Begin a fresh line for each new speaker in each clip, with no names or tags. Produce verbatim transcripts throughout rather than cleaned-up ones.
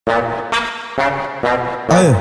Aí,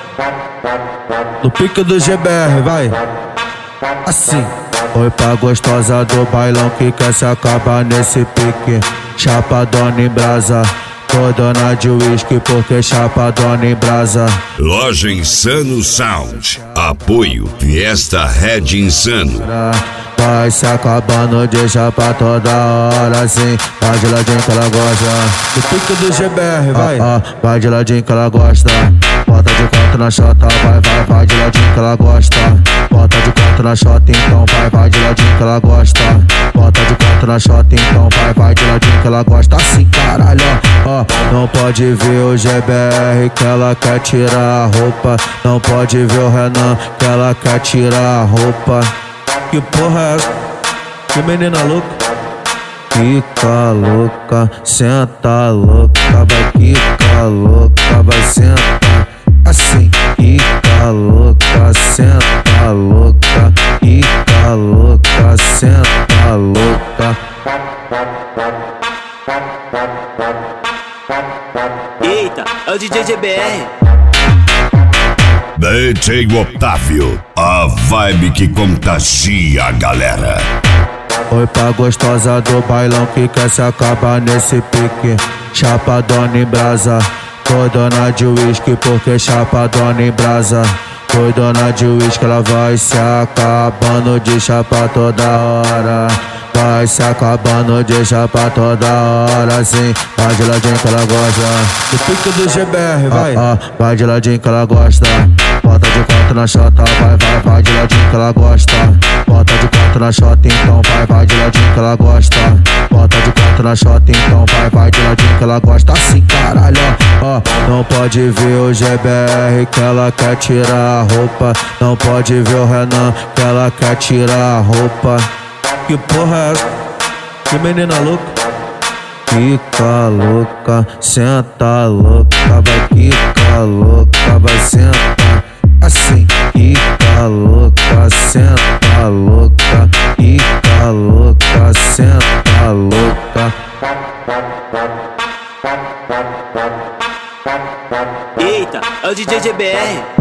no pique do G B R, vai. Assim. Oi pra gostosa do bailão que quer se acabar nesse pique. Chapadona em brasa, tô dona de uísque porque chapadona em brasa.
Loja Insano Sound, apoio Fiesta Red Insano.
Vai se acabando de chapa toda hora assim. Vai de ladinho que ela gosta. Do pique do G B R, vai. Ah, ah, vai de ladinho que ela gosta. Bota de quatro na chota, vai, vai, vai de ladinho que ela gosta. Bota de quatro na chota, então vai, vai de ladinho que ela gosta. Bota de quatro na chota, então vai, vai de ladinho que ela gosta. Assim, caralho, ó, ó. Não pode ver o G B R que ela quer tirar a roupa. Não pode ver o Renan que ela quer tirar a roupa. Que porra é essa? Que menina louca? Fica louca, senta louca, vai ficar louca, vai sentar assim. Fica louca, senta louca, fica louca, senta louca.
Eita, é o D J G B R.
D J Otávio, a vibe que contagia a galera.
Oi pra gostosa do bailão que quer se acabar nesse pique. Chapadona em brasa, tô dona de uísque porque chapadona em brasa. Tô dona de uísque, ela vai se acabando de chapa toda hora. Vai se acabando de chapa toda hora assim. Vai de ladinho que ela gosta. Do pique do G B R, vai. Ah, ah, vai de ladinho que ela gosta. Bota de quatro na chota, vai, vai, vai de ladinho que ela gosta. Bota de quatro na chota, então vai, vai de ladinho que ela gosta. Bota de quatro na chota, então vai, vai de ladinho que ela gosta. Assim, caralho, ó, ó. Não pode ver o G B R que ela quer tirar a roupa. Não pode ver o Renan que ela quer tirar a roupa. Que porra é essa? Que menina louca? Fica louca, senta louca, vai ficar louca, vai sentar assim. Fica louca, senta louca, fica louca, senta louca.
Eita, é o D J G B R.